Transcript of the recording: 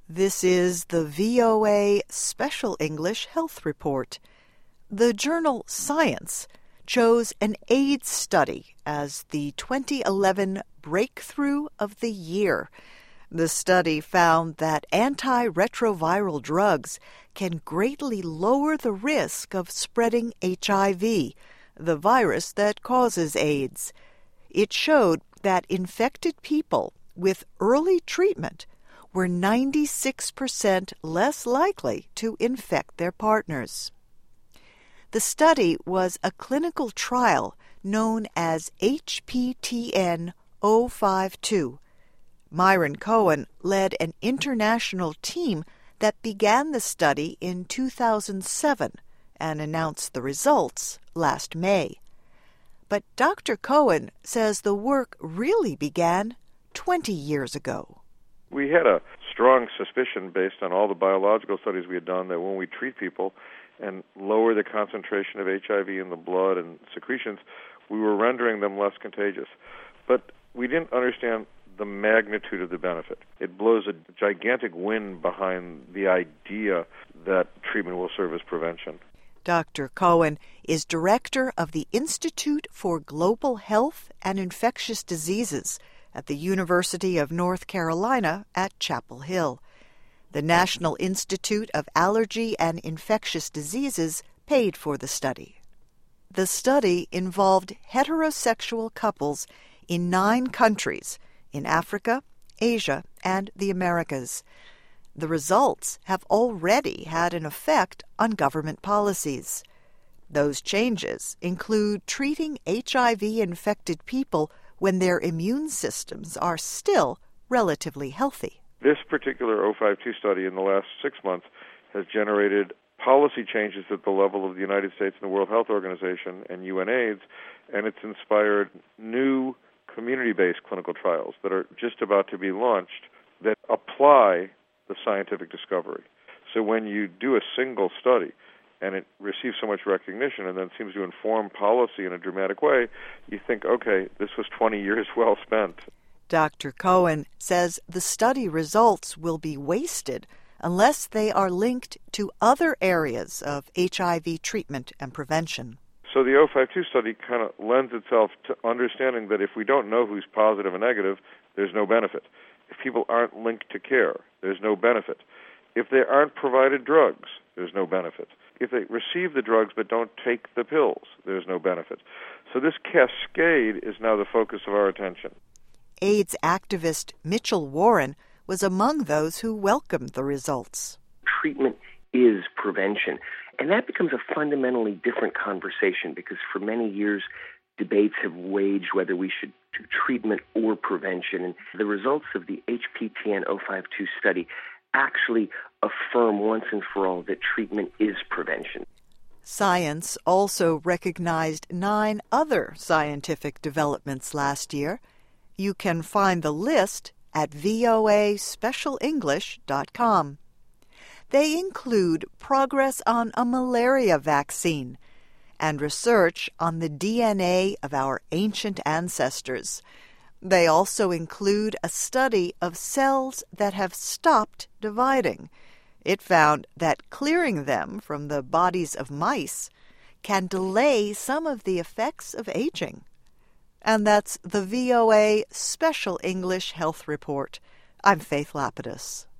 This is the VOA Special English Health Report. The journal Science chose an AIDS study as the 2011 Breakthrough of the Year. The study found that antiretroviral drugs can greatly lower the risk of spreading HIV, the virus that causes AIDS. It showed that infected people with early treatment were 96% less likely to infect their partners. The study was a clinical trial known as HPTN 052. Myron Cohen led an international team that began the study in 2007 and announced the results last May. But Dr. Cohen says the work really began 20 years ago. We had a strong suspicion based on all the biological studies we had done that when we treat people and lower the concentration of HIV in the blood and secretions, we were rendering them less contagious. But we didn't understand the magnitude of the benefit. It blows a gigantic wind behind the idea that treatment will serve as prevention. Dr. Cohen is director of the Institute for Global Health and Infectious Diseases at the University of North Carolina at Chapel Hill. The National Institute of Allergy and Infectious Diseases paid for the study. The study involved heterosexual couples in 9 countries in Africa, Asia, and the Americas. The results have already had an effect on government policies. Those changes include treating HIV-infected people when their immune systems are still relatively healthy. This particular 052 study in the last 6 months has generated policy changes at the level of the United States and the World Health Organization and UNAIDS, and it's inspired new community-based clinical trials that are just about to be launched that apply the scientific discovery. So when you do a single study and it receives so much recognition and then seems to inform policy in a dramatic way, you think, okay, this was 20 years well spent. Dr. Cohen says the study results will be wasted unless they are linked to other areas of HIV treatment and prevention. So the 052 study kind of lends itself to understanding that if we don't know who's positive and negative, there's no benefit. If people aren't linked to care, there's no benefit. If they aren't provided drugs, there's no benefit. If they receive the drugs but don't take the pills, there's no benefit. So this cascade is now the focus of our attention. AIDS activist Mitchell Warren was among those who welcomed the results. Treatment is prevention, and that becomes a fundamentally different conversation because for many years debates have waged whether we should do treatment or prevention, and the results of the HPTN 052 study actually affirm once and for all that treatment is prevention. Science also recognized 9 other scientific developments last year. You can find the list at voaspecialenglish.com. They include progress on a malaria vaccine and research on the DNA of our ancient ancestors. They also include a study of cells that have stopped dividing. It found that clearing them from the bodies of mice can delay some of the effects of aging. And that's the VOA Special English Health Report. I'm Faith Lapidus.